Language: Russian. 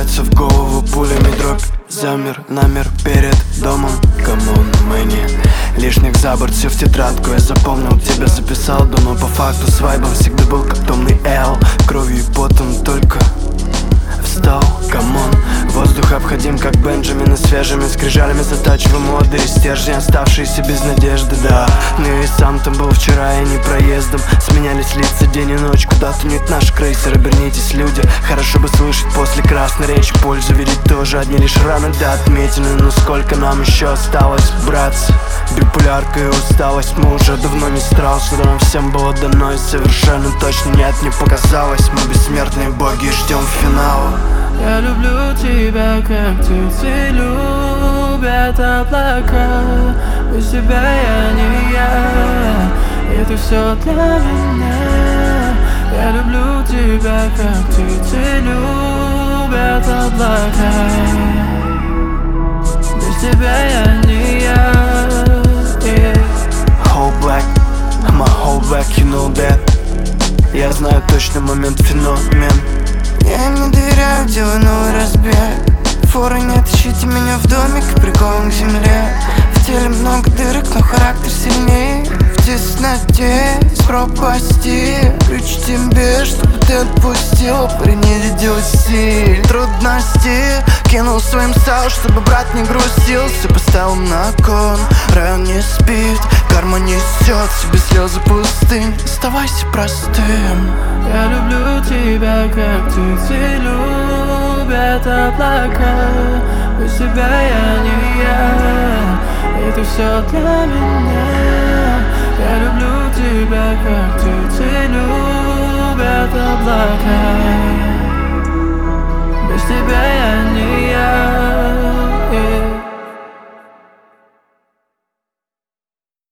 врывается в голову пулями дробь. Замер, намер перед домом. Камон, мы не лишних за борт, все в тетрадку я запомнил, тебя записал. Думал по факту с вайбом всегда был как томный Эл. Кровью и потом только встал, камон. Воздух обходим, как Бенджамины, свежими скрижалями затачиваем молодые стержни, оставшиеся без надежды, да. Но я и сам там был вчера, и не проездом. Сменялись лица день и ночь, куда-то нет наш крейсер. Обернитесь, люди, хорошо бы слышать после красной речи. Пользу видеть тоже, одни лишь раны да отметины. Но сколько нам еще осталось, братцы? Биполярка и усталость, мы уже давно не страл. Что нам всем было дано и совершенно точно нет, не показалось. Мы бессмертные боги и ждем финала. Я люблю тебя, как птицы любят облака. Без тебя я не я, и ты все для меня. Я люблю тебя, как птицы любят облака. Без тебя я не я, Whole black, I'm a whole black, you know that. Я знаю точно момент, феномен. Я не доверяю, делаю новый разбег. Форы нет, ищите меня в домик, приколом к земле. В теле много дырок, но характер сильнее. В тесноте из пропасти ключ тебе, чтобы ты отпустил. Парень, не делать стиль трудности. Кинул своим сал, чтобы брат не грустил. Все поставил на кон, район не спит. Карма несет себе слезы пустынь. Оставайся простым. я люблю тебя, как птицы любят облака. Без тебя я не я, и ты все для меня. Я люблю тебя, как птицы любят облака.